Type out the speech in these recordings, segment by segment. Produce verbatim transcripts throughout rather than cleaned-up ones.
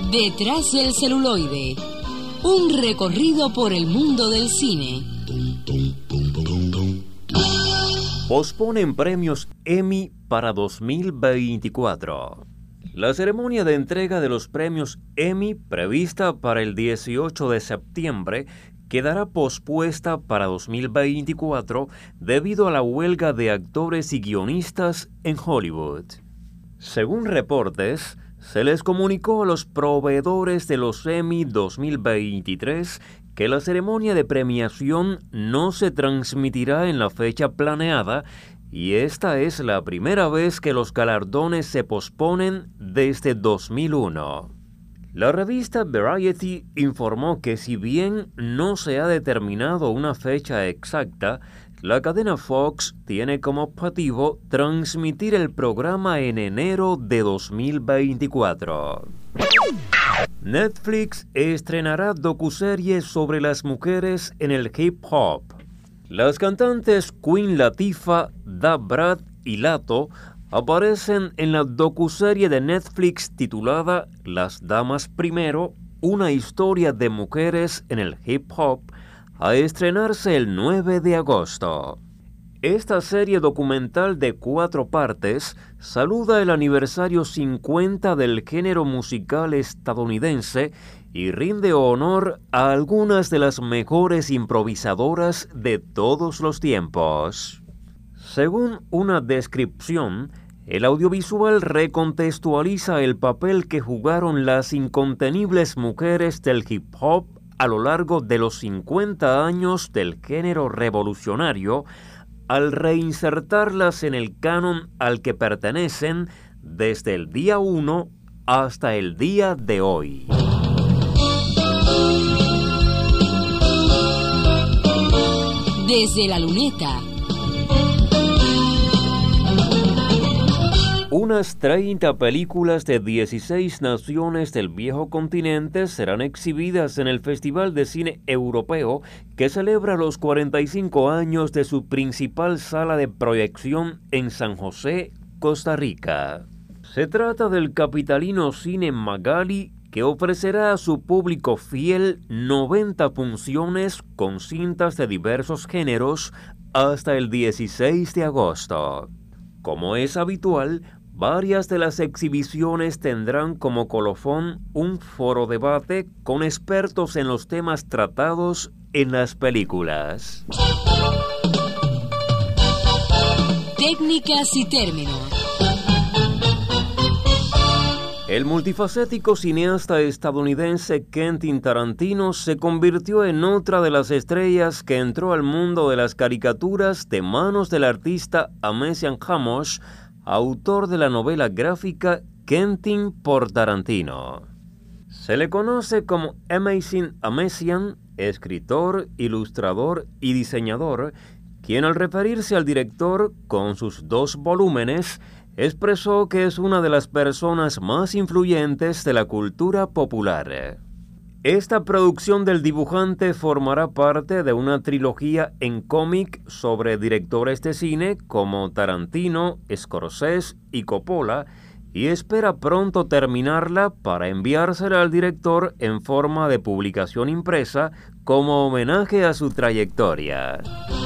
Detrás del celuloide, un recorrido por el mundo del cine. Posponen premios Emmy para dos mil veinticuatro. La ceremonia de entrega de los premios Emmy, prevista para el dieciocho de septiembre, quedará pospuesta para dos mil veinticuatro debido a la huelga de actores y guionistas en Hollywood. Según reportes, se les comunicó a los proveedores de los Emmy dos mil veintitrés que la ceremonia de premiación no se transmitirá en la fecha planeada y esta es la primera vez que los galardones se posponen desde dos mil uno. La revista Variety informó que si bien no se ha determinado una fecha exacta, la cadena Fox tiene como objetivo transmitir el programa en enero de dos mil veinticuatro. Netflix estrenará docuseries sobre las mujeres en el hip hop. Las cantantes Queen Latifah, Da Brat y Lato aparecen en la docuserie de Netflix titulada Las Damas Primero, una historia de mujeres en el hip hop, a estrenarse el nueve de agosto. Esta serie documental de cuatro partes saluda el aniversario cincuenta del género musical estadounidense y rinde honor a algunas de las mejores improvisadoras de todos los tiempos. Según una descripción, el audiovisual recontextualiza el papel que jugaron las incontenibles mujeres del hip hop a lo largo de los cincuenta años del género revolucionario, al reinsertarlas en el canon al que pertenecen desde el día uno hasta el día de hoy. Desde la luneta. Unas treinta películas de dieciséis naciones del viejo continente serán exhibidas en el Festival de Cine Europeo que celebra los cuarenta y cinco años de su principal sala de proyección en San José, Costa Rica. Se trata del capitalino Cine Magali, que ofrecerá a su público fiel noventa funciones con cintas de diversos géneros hasta el dieciséis de agosto. Como es habitual, varias de las exhibiciones tendrán como colofón un foro debate con expertos en los temas tratados en las películas. Técnicas y términos. El multifacético cineasta estadounidense Quentin Tarantino se convirtió en otra de las estrellas que entró al mundo de las caricaturas de manos del artista Amesian Hamosh, autor de la novela gráfica Quentin por Tarantino. Se le conoce como Amazing Amesian, escritor, ilustrador y diseñador, quien al referirse al director con sus dos volúmenes, expresó que es una de las personas más influyentes de la cultura popular. Esta producción del dibujante formará parte de una trilogía en cómic sobre directores de cine como Tarantino, Scorsese y Coppola, y espera pronto terminarla para enviársela al director en forma de publicación impresa como homenaje a su trayectoria.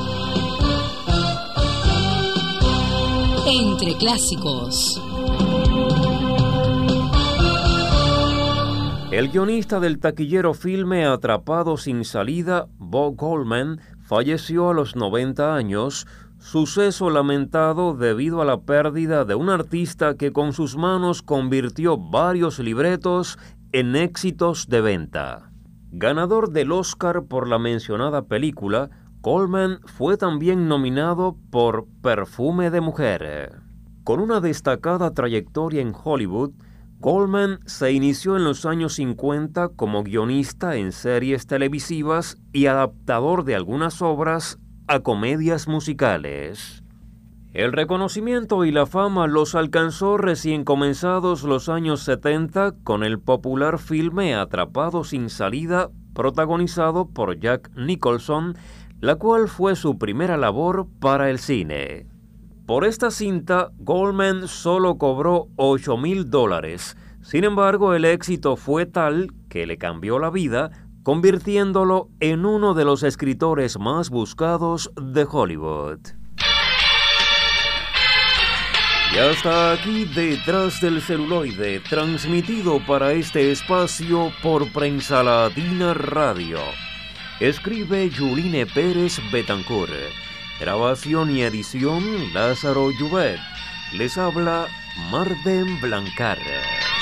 Entre clásicos. El guionista del taquillero filme Atrapado sin salida, Bo Goldman, falleció a los noventa años, suceso lamentado debido a la pérdida de un artista que con sus manos convirtió varios libretos en éxitos de venta. Ganador del Oscar por la mencionada película, Goldman fue también nominado por Perfume de Mujer. Con una destacada trayectoria en Hollywood, Goldman se inició en los años cincuenta como guionista en series televisivas y adaptador de algunas obras a comedias musicales. El reconocimiento y la fama los alcanzó recién comenzados los años setenta con el popular filme Atrapado sin salida, protagonizado por Jack Nicholson, la cual fue su primera labor para el cine. Por esta cinta, Goldman solo cobró ocho mil dólares, Sin embargo, el éxito fue tal que le cambió la vida, convirtiéndolo en uno de los escritores más buscados de Hollywood. Y hasta aquí Detrás del Celuloide, transmitido para este espacio por Prensa Latina Radio. Escribe Yuline Pérez Betancourt. Grabación y edición Lázaro Llubet. Les habla Marden Blancar.